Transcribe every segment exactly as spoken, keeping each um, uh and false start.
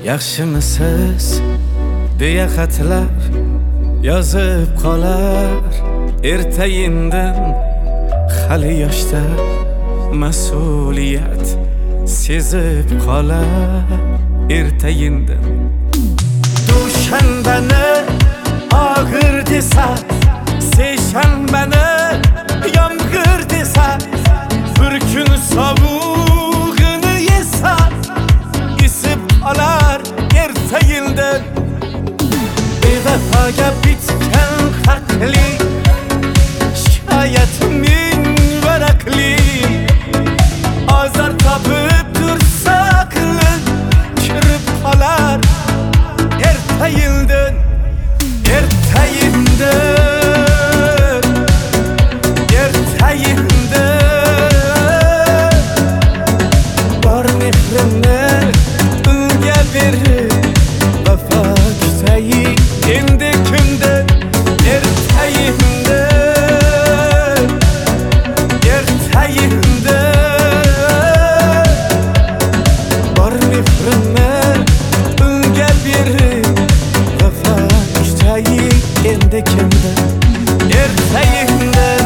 Yaxshimisiz deya xatlar yozib qolar ertayindan hali yoshda mas'uliyat sezib qolar ertayindan dushanbani og'ir desa seshanbani yomg'ir desa bir kun sovug'ini yesa isib qolar ertayindan bevafoga bitgan haqli shikoyat ming varaqli ozor topib tursa qilib kirib qolar ertayindan ertayindan ertayindan bor mehrimni unga berib vafo kutayi endi kimdan ertayindan ertayindan bor mehrimni unga berib vafo kutayi endi kimdan ertayindan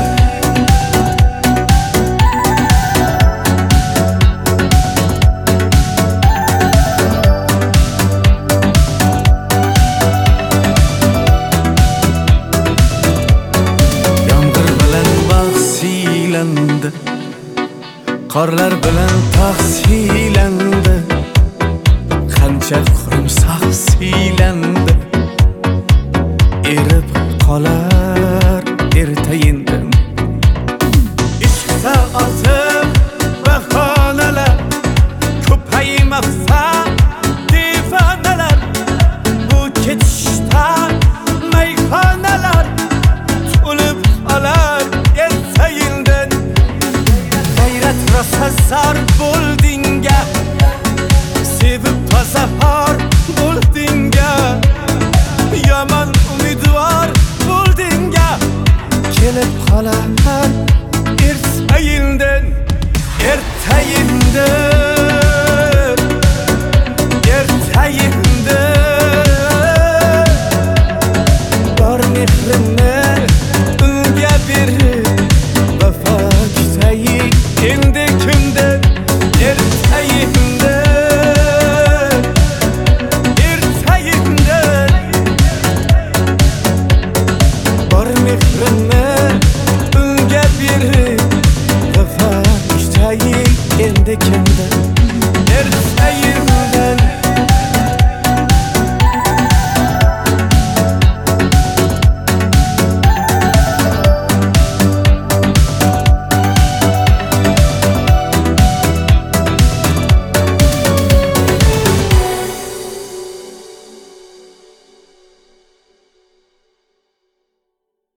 qorlar bilan tog' siylandi qancha qurumsoq siylandi erib qolar ertayindan ishqda ortiq bahonalar ko'paymoqda